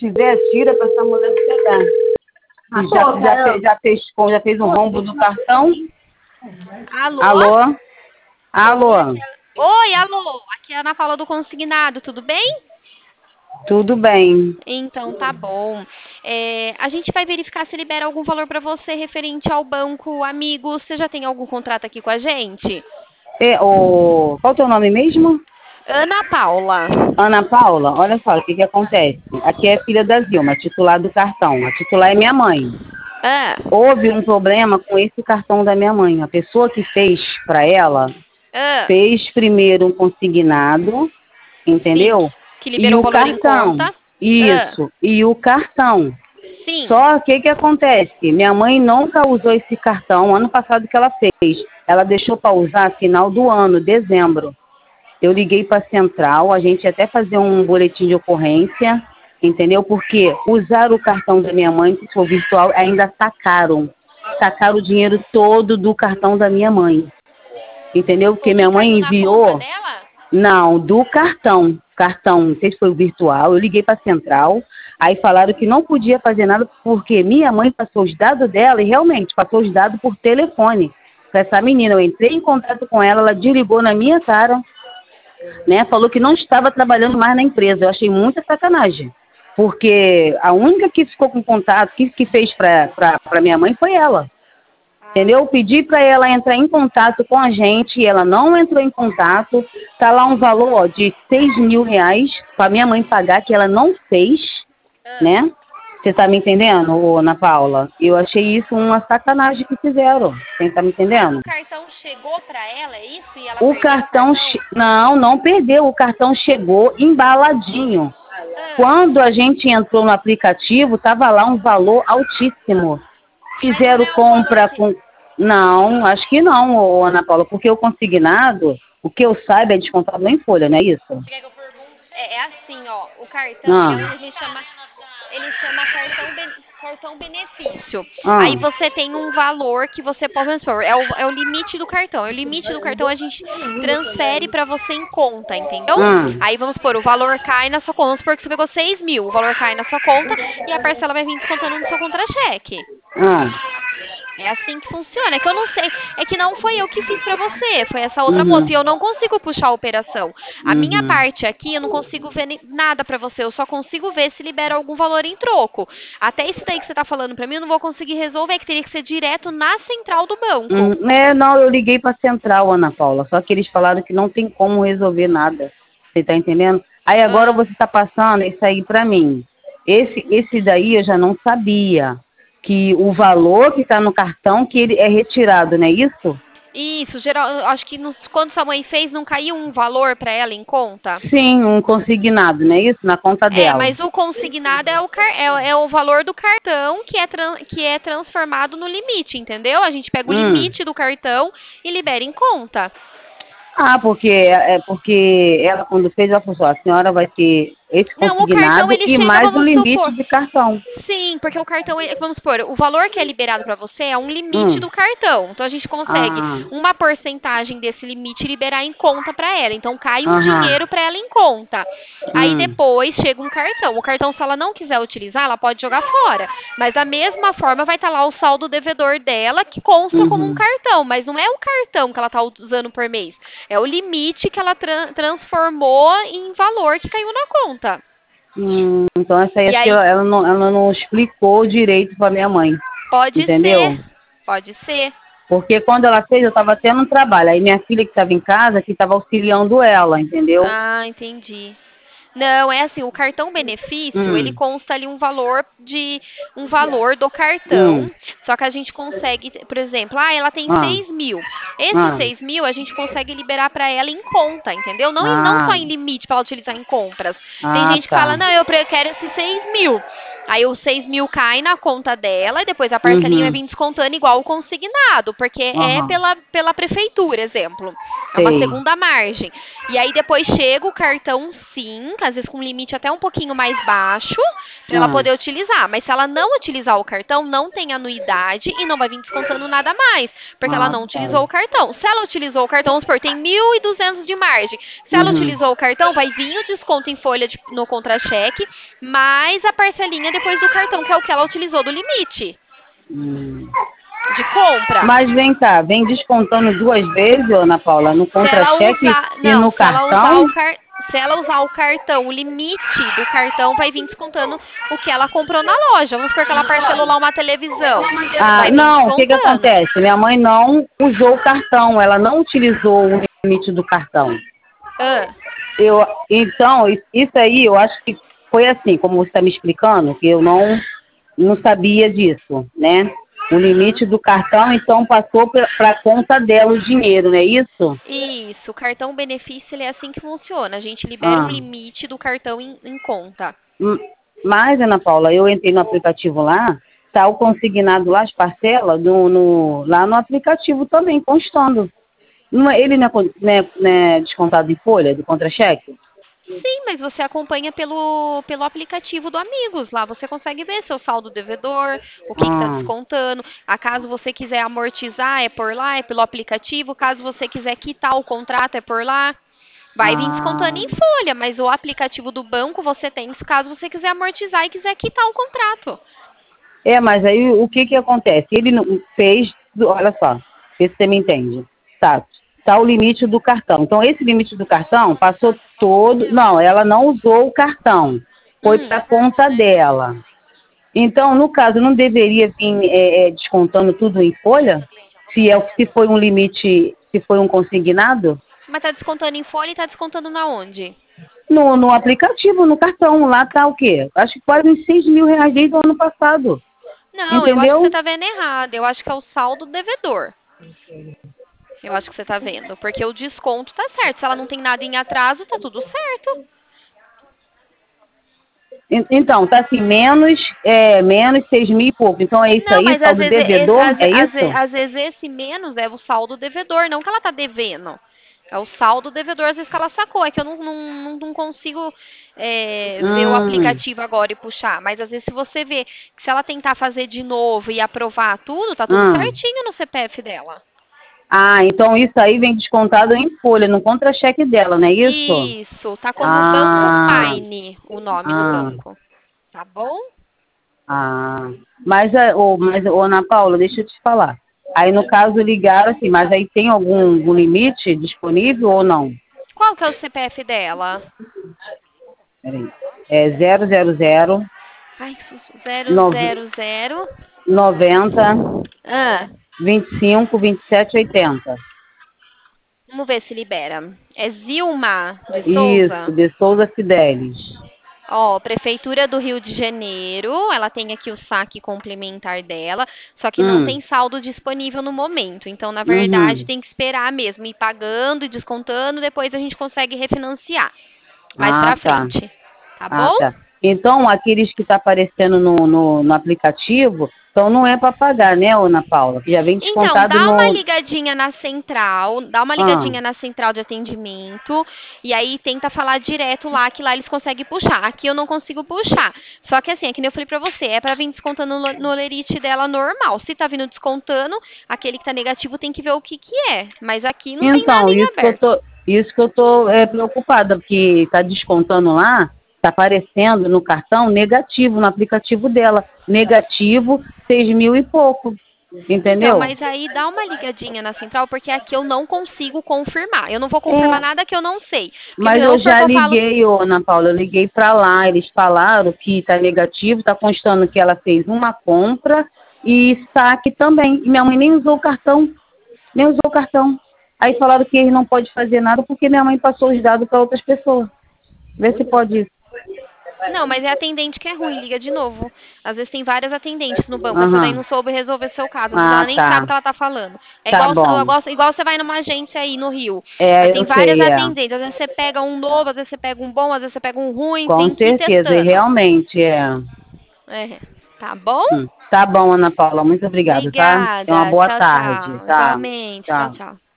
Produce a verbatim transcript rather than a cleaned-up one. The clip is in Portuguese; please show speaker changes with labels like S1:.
S1: tiver, tira para essa mulher pegar.
S2: Ah,
S1: Já,
S2: pô,
S1: já,
S2: cara.
S1: fez, já, fez, já fez um rombo do cartão?
S3: Alô?
S1: Alô? Alô?
S3: Oi, alô. Aqui é a Ana Paula do Consignado, tudo bem?
S1: Tudo bem.
S3: Então tá bom. É, a gente vai verificar se libera algum valor para você referente ao banco Amigo. Você já tem algum contrato aqui com a gente?
S1: É, o... Qual é o teu nome mesmo?
S3: Ana Paula.
S1: Ana Paula, olha só o que, que acontece. Aqui é filha da Zilma, titular do cartão. A titular é minha mãe.
S3: Ah,
S1: Houve um problema com esse cartão da minha mãe. A pessoa que fez para ela
S3: ah,
S1: fez primeiro um consignado,
S3: sim.
S1: entendeu?
S3: Que
S1: E
S3: liberou o
S1: o
S3: valor em
S1: cartão.
S3: conta. Ah,
S1: Isso. E o cartão.
S3: sim.
S1: Só que o que acontece? Minha mãe nunca usou esse cartão. Ano passado que ela fez. Ela deixou para usar final do ano, dezembro. Eu liguei para a central, a gente ia até fazer um boletim de ocorrência, entendeu? Porque usar o cartão da minha mãe, que for virtual, ainda sacaram. Sacaram o dinheiro todo do cartão da minha mãe. Entendeu? Porque
S3: O que
S1: minha mãe
S3: caiu na conta
S1: enviou.
S3: dela?
S1: Não, do cartão. Cartão, não sei se foi o virtual. Eu liguei para a central, aí falaram que não podia fazer nada porque minha mãe passou os dados dela e realmente passou os dados por telefone para essa menina. Eu entrei em contato com ela, ela desligou na minha cara, né? Falou que não estava trabalhando mais na empresa. Eu achei muita sacanagem. Porque a única que ficou com contato, que, que fez para minha mãe foi ela. Entendeu? Eu pedi para ela entrar em contato com a gente e ela não entrou em contato. Tá lá um valor ó, de seis mil reais para minha mãe pagar, que ela não fez, né? Você tá me entendendo, ô, Ana Paula? Eu achei isso uma sacanagem que fizeram. Você tá me entendendo?
S3: O cartão chegou para ela, é isso? E ela
S1: O
S3: perdeu
S1: cartão,
S3: o
S1: che-
S3: cartão?
S1: não, não perdeu. O cartão chegou embaladinho.
S3: Ah,
S1: Quando a gente entrou no aplicativo, tava lá um valor altíssimo.
S3: mas não
S1: Fizeram
S3: é um valor
S1: compra
S3: que...
S1: com. Não, acho que não, ô, Ana Paula, porque o consignado, o que eu saiba, é descontado em folha, não é isso?
S3: Quer que eu pergunte? É, é assim, ó, o cartão, ele é um,
S1: Ah,
S3: a gente chama, ele chama cartão, ben- cartão benefício. Aí
S1: ah,
S3: você tem um valor que você pode transferir, é o, é o limite do cartão. É o limite do cartão a gente transfere pra você em conta, entendeu?
S1: ah.
S3: Aí vamos supor, o valor cai na sua conta, vamos supor que você pegou seis mil, o valor cai na sua conta e a parcela vai vir descontando no seu contra-cheque.
S1: Ah,
S3: É assim que funciona. É que eu não sei. É que não foi eu que fiz pra você. Foi essa outra moça. E
S1: uhum,
S3: eu não consigo puxar a operação. A minha
S1: uhum.
S3: parte aqui, eu não consigo ver ni- nada pra você. Eu só consigo ver se libera algum valor em troco. Até isso daí que você tá falando pra mim, eu não vou conseguir resolver. Que teria que ser direto na central do banco.
S1: Hum, é, não, eu liguei para a central, Ana Paula, só que eles falaram que não tem como resolver nada. Você tá entendendo? Aí agora
S3: Ah,
S1: você tá passando isso aí para mim. Esse, esse daí eu já não sabia. Que o valor que está no cartão, que ele é retirado, não é isso?
S3: isso. Geral, eu acho que nos- quando sua mãe fez, não caiu um valor pra ela em conta?
S1: Sim, um consignado, não é isso? Na conta
S3: É,
S1: dela.
S3: mas o consignado é o, car- é, o é o valor do cartão que é, tran- que é transformado no limite, entendeu? A gente pega o
S1: Hum.
S3: limite do cartão e libera em conta.
S1: Ah, porque, é porque ela quando fez, ela falou assim, ó, a senhora vai ter esse
S3: Não, o cartão
S1: consignado
S3: ele
S1: e
S3: chega,
S1: mais o
S3: vamos
S1: limite
S3: supor.
S1: de cartão.
S3: Sim, porque o cartão, ele- vamos supor, o valor que é liberado para você é um limite
S1: Hum.
S3: do cartão. Então a gente consegue
S1: Ah,
S3: uma porcentagem desse limite liberar em conta para ela. Então cai um
S1: aham.
S3: dinheiro para ela em conta. Aí
S1: Hum.
S3: depois chega um cartão. O cartão, se ela não quiser utilizar, ela pode jogar fora. Mas da mesma forma vai estar lá o saldo devedor dela, que consta como um
S1: Uhum.
S3: cartão. Mas não é o cartão que ela está usando por mês. É o limite que ela tran- transformou em valor que caiu na conta.
S1: Hum, então essa aí
S3: E
S1: acho que
S3: aí,
S1: ela ela não, ela não explicou direito para minha mãe,
S3: pode
S1: entendeu?
S3: ser. Pode ser.
S1: Porque quando ela fez, eu estava tendo um trabalho. Aí minha filha que estava em casa, que estava auxiliando ela, entendeu?
S3: Ah, entendi. Não, é assim, o cartão benefício, ele
S1: Hum,
S3: consta ali um valor de um valor do
S1: hum,
S3: cartão. Só que a gente consegue, por exemplo, ah, ela tem
S1: ah,
S3: seis mil. Esses
S1: ah,
S3: seis mil a gente consegue liberar para ela em conta, entendeu? Não, em- não só
S1: ah,
S3: em limite para ela utilizar em compras. Tem
S1: ah,
S3: gente que fala,
S1: tá.
S3: não, eu pre- quero esses seis mil. Aí os seis mil cai na conta dela e depois a parcelinha vai
S1: Uhum.
S3: vir descontando igual o consignado, porque é
S1: Aham.
S3: pela, pela prefeitura, exemplo. É uma
S1: Sei.
S3: segunda margem. E aí depois chega o cartão sim, às vezes com limite até um pouquinho mais baixo, para ela
S1: Ah,
S3: poder utilizar. Mas se ela não utilizar o cartão, não tem anuidade e não vai vir descontando nada mais, porque ela
S1: ah,
S3: não
S1: tá.
S3: utilizou o cartão. Se ela utilizou o cartão, vamos supor, tem mil e duzentos de margem. Se ela
S1: Uhum.
S3: utilizou o cartão, vai vir o desconto em folha de- no contra-cheque, mais a parcelinha depois do cartão, que é o que ela utilizou do limite
S1: Hum.
S3: de compra.
S1: Mas vem cá, vem descontando duas vezes, ô, Ana Paula, no
S3: Se ela
S1: contra-cheque
S3: usar,
S1: e
S3: não,
S1: no
S3: se ela usar
S1: cartão?
S3: o car, se ela usar o cartão, o limite do cartão vai vir descontando o que ela comprou na loja. Vamos supor que ela parcelou lá uma televisão,
S1: Ah,
S3: vai vir
S1: não, o que que
S3: descontando.
S1: acontece? Minha mãe não usou o cartão, ela não utilizou o limite do cartão.
S3: Ah,
S1: Eu, então, is- isso aí eu acho que foi assim, como você está me explicando, que eu não, não sabia disso, né? O
S3: uhum.
S1: limite do cartão, então, passou para a conta dela o dinheiro, não é isso?
S3: Isso, o cartão benefício ele é assim que funciona. A gente libera um
S1: Ah.
S3: limite do cartão em, em conta.
S1: Hum, Mas, Ana Paula, eu entrei no aplicativo lá, tá o consignado lá, as parcelas, no, no- lá no aplicativo também, constando. Não é- ele não é, con- não é- não é descontado em folha, de contra-cheque?
S3: Sim, mas você acompanha pelo, pelo aplicativo do Amigos. Lá você consegue ver seu saldo devedor, o que está
S1: Ah,
S3: descontando. A caso você quiser amortizar, é por lá, é pelo aplicativo. Caso você quiser quitar o contrato, é por lá. Vai vir descontando
S1: ah.
S3: em folha, mas o aplicativo do banco você tem caso você quiser amortizar e quiser quitar o contrato.
S1: É, mas aí o que que acontece? Ele não fez, olha só, vê se você me entende. Tá, tá o limite do cartão. Então, esse limite do cartão passou todo. Não, ela não usou o cartão. Foi para a
S3: Hum.
S1: conta dela. Então, no caso, não deveria vir é, é, descontando tudo em folha? Se, é, se foi um limite, se foi um consignado?
S3: Mas tá descontando em folha e tá descontando na onde?
S1: No, no aplicativo, no cartão, lá tá o quê? Acho que quase uns seis mil reais desde o ano passado.
S3: Não, eu acho que você
S1: Entendeu?
S3: tá vendo errado. Eu acho que é o saldo devedor. Eu acho que você tá vendo. Porque o desconto tá certo. Se ela não tem nada em atraso, tá tudo certo.
S1: En- Então, tá assim, menos, é, menos seis mil e pouco. Então é isso
S3: Não,
S1: aí,
S3: mas às
S1: saldo
S3: vezes, esse,
S1: devedor,
S3: às, ve-
S1: é
S3: às, ve-
S1: isso?
S3: às vezes esse menos é o saldo devedor, não que ela tá devendo. É o saldo devedor, às vezes que ela sacou. É que eu não, não, não- não consigo é, ver o
S1: Hum,
S3: aplicativo agora e puxar. Mas às vezes se você vê que se ela tentar fazer de novo e aprovar tudo, tá tudo
S1: hum.
S3: certinho no C P F dela.
S1: Ah, então isso aí vem descontado em folha, no contra-cheque dela, não é isso?
S3: Isso, tá como Banco
S1: Ah,
S3: Paine o nome do
S1: ah.
S3: banco. Tá bom?
S1: Ah, mas, é, ô, mas ô, Ana Paula, deixa eu te falar. Aí, no caso, ligaram assim, mas aí tem algum, algum limite disponível ou não?
S3: Qual que é o C P F dela?
S1: Peraí. É zero zero zero
S3: Ai, que susto. Zero,
S1: nove-
S3: zero, zero.
S1: noventa
S3: Ah.
S1: vinte e cinco vinte e sete oitenta.
S3: Vamos ver se libera. É Zilma de
S1: Isso,
S3: Souza?
S1: de Souza Fidelis.
S3: Ó, Prefeitura do Rio de Janeiro, ela tem aqui o saque complementar dela, só que não
S1: Hum,
S3: tem saldo disponível no momento. Então, na verdade,
S1: uhum.
S3: tem que esperar mesmo, ir pagando e descontando, depois a gente consegue refinanciar mais
S1: Ah,
S3: pra
S1: tá.
S3: frente. Tá
S1: Ah,
S3: bom?
S1: tá. Então, aqueles que tá aparecendo no, no, no aplicativo, então não é para pagar, né, Ana Paula? Que já vem
S3: Então,
S1: descontado
S3: dá uma
S1: no...
S3: ligadinha na central, dá uma
S1: Ah,
S3: ligadinha na central de atendimento e aí tenta falar direto lá, que lá eles conseguem puxar. Aqui eu não consigo puxar. Só que assim, é que nem eu falei pra você, é pra vir descontando no, no lerite dela normal. Se tá vindo descontando, aquele que tá negativo tem que ver o que que é. Mas aqui não tem nada
S1: então,
S3: em
S1: isso que eu
S3: aberto.
S1: tô, isso que eu tô é, preocupada, porque está descontando lá, está aparecendo no cartão negativo, no aplicativo dela. Negativo, seis mil e pouco.
S3: Então,
S1: Entendeu?
S3: mas aí dá uma ligadinha na central, porque aqui eu não consigo confirmar. Eu não vou confirmar
S1: É,
S3: nada que eu não sei. Porque
S1: mas
S3: senão
S1: eu
S3: supor
S1: já
S3: que eu falo,
S1: liguei, ô, Ana Paula, eu liguei para lá, eles falaram que está negativo, está constando que ela fez uma compra e saque também. E minha mãe nem usou o cartão, nem usou o cartão. Aí falaram que eles não podem fazer nada porque minha mãe passou os dados para outras pessoas. Vê se pode isso.
S3: não, mas é atendente que é ruim, liga de novo. Às vezes tem várias atendentes no banco, essa daí
S1: Aham.
S3: não soube resolver seu caso, às vezes ela
S1: Ah,
S3: nem sabe o
S1: tá.
S3: que ela tá falando. É
S1: Tá
S3: igual,
S1: bom.
S3: igual, igual você vai numa agência aí no Rio. Aí
S1: É,
S3: tem
S1: eu
S3: várias
S1: sei, é.
S3: atendentes, às vezes você pega um novo, às vezes você pega um bom, às vezes você pega um ruim,
S1: Com
S3: tem que ir
S1: certeza, e
S3: testando.
S1: realmente é.
S3: É, tá bom?
S1: Hum, tá bom, Ana Paula, muito obrigado, tá? Tenha uma
S3: Obrigada.
S1: boa
S3: Tchau,
S1: tarde,
S3: tchau.
S1: tá?
S3: Igualmente. Tchau,
S1: Tchau.
S3: tchau.